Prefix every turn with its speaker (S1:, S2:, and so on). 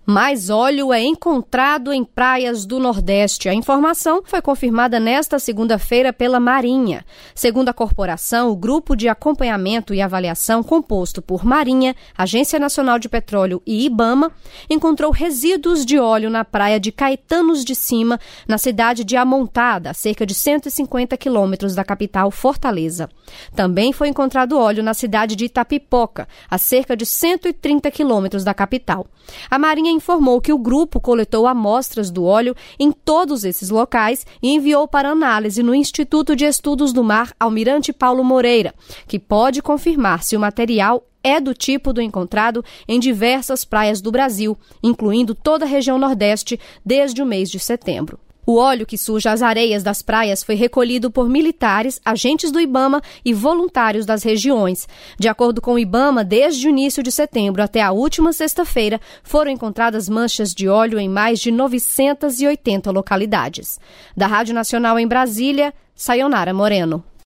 S1: Mais óleo é encontrado em praias do Nordeste. A informação foi confirmada nesta segunda-feira pela Marinha. Segundo a corporação, o Grupo de Acompanhamento e Avaliação, composto por Marinha, Agência Nacional de Petróleo e IBAMA, encontrou resíduos de óleo na praia de Caetanos de Cima, na cidade de Amontada, a cerca de 150 quilômetros da capital Fortaleza. Também foi encontrado óleo na cidade de Itapipoca, a cerca de 130 quilômetros da capital. A Marinha informou que o grupo coletou amostras do óleo em todos esses locais e enviou para análise no Instituto de Estudos do Mar Almirante Paulo Moreira, que pode confirmar se o material é do tipo do encontrado em diversas praias do Brasil, incluindo toda a região Nordeste, desde o mês de setembro. O óleo que suja as areias das praias foi recolhido por militares, agentes do IBAMA e voluntários das regiões. De acordo com o IBAMA, desde o início de setembro até a última sexta-feira, foram encontradas manchas de óleo em mais de 980 localidades. Da Rádio Nacional em Brasília, Sayonara Moreno.